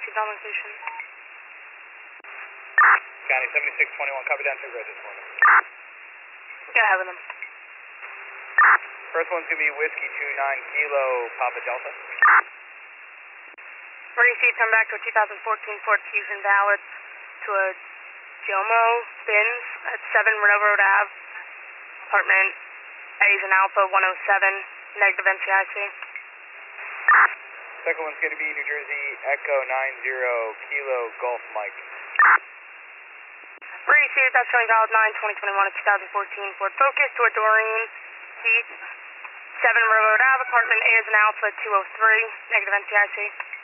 received on location. County 7621, copy down 2 red this morning. Yeah, having them. First one's going to be Whiskey 29 Kilo Papa Delta. Received, come back to a 2014 Ford Fusion valid to a Jomo Benz at 7 Railroad Ave, apartment A's and Alpha 107, negative NCIC. Second one's going to be New Jersey Echo 90 Kilo Golf Mike. Received, that's showing valid 9/2021 at 2014 Ford Focus to a Doreen Heath, 7 Railroad Ave, apartment A as an Alpha 203, negative NCIC.